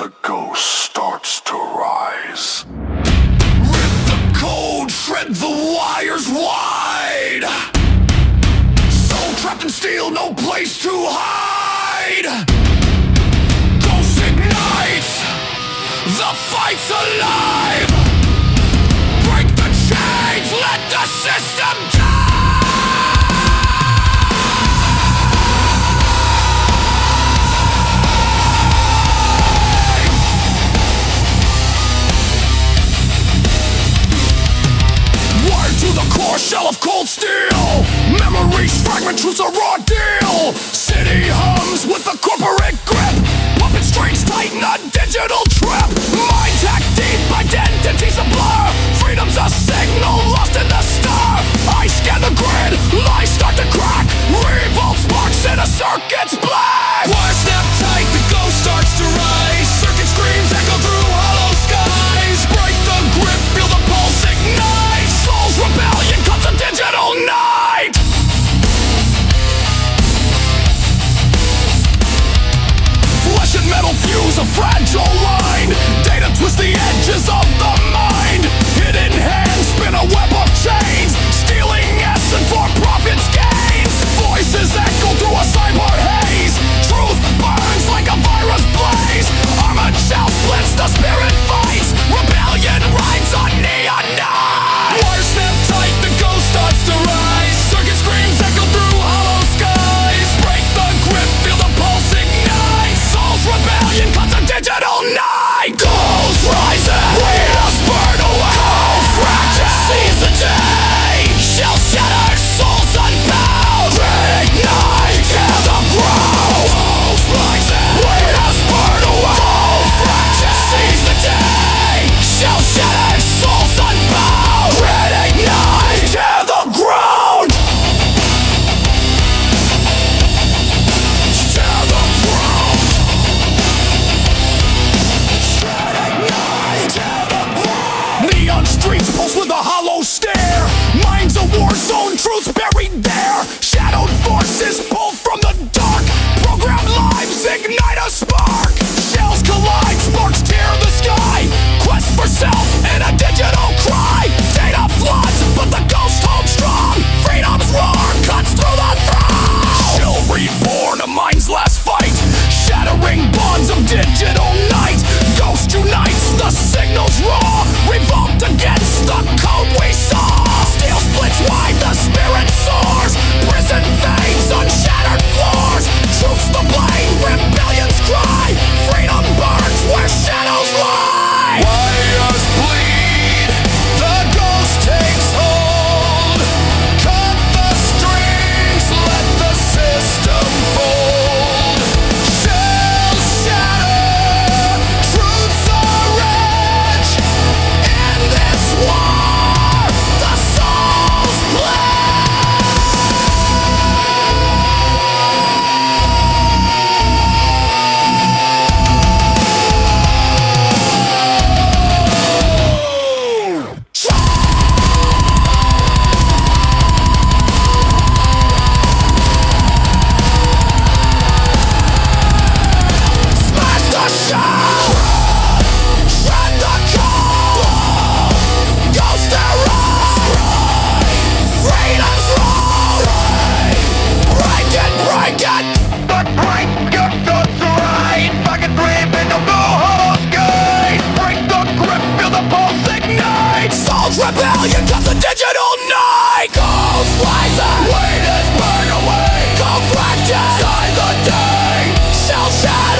the ghost starts to rise. Rip the code, shred the wires wide. Soul trapped in steel, no place to hide. Ghost ignites, the fight's alive. Break the chains, let the system die. To the core shell of cold steel. Memories fragment, truth's a raw deal. City hums with a corporate grip. Puppet strings tighten a digital trip. Mind hack deep, identity's a blur. Freedom's a signal lost in the stir. I scan the grid, lies start to crack. Revolt sparks in a circuit's black. Wire snap tight, the ghost starts to rise. Circuit screams echo through hollow skies. Break the grip, feel the pulse ignite. Soul's rebellion cuts a digital night. Flesh and metal fuse a fragile line. Data twist the edges of the mind. Hidden hands spin a web of chains. Stealing essence for profit's gains. Voices echo through a cyber haze. Truth burns like a virus blaze. Armored shell splits, the spirit fights. Rebellion rides on neon night. Wire snap tight, the ghost starts to rise. Circuit screams echo through hollow skies. Break the grip, feel the pulse ignite. Soul's rebellion cuts a digital night. Ghost rising, wheels burn away. Cold fracture sees the day. Shell shattered, souls unbound. Reignite, tear the ground. Ghost rising, wheels burn away. Cold fracture sees the day. Shell shattered, souls unbound. Reignite, tear the ground. Tear the ground. Reignite, tear the ground. Neon streets pulse with a hollow stare. Mind's a war zone, truth's buried there. Shadowed forces pull from the dark. Programmed lives ignite a spark. Shells collide, sparks tear the sky. Quest for self in a digital cry. Data floods, but the ghost holds strong. Freedom's roar cuts through the throng. Shell reborn, a mind's last fight. Shattering bonds of digital night. Ghost unites, the signal's raw. Revolt against the code we saw. Steel splits wide, the spirit soars. Prison veins on shattered floors. Truth's the blade, rebellion's cry. Freedom burns where shadows lie. Wires bleed, the ghost takes hold. Cut the strings, let the system fold. Shells shatter, truths are edge. In this war, the soul's play. Smash the shell, shred the code. Ghost erupts, freedom's road. Break it, break it. But break your thoughts right. Back and dream into the hollow sky. Break the grip, feel the pulse ignite. Soul's rebellion cuts a digital night. Ghost rising, weight is burned away. Cold fracture, sign the day. Shell shatter.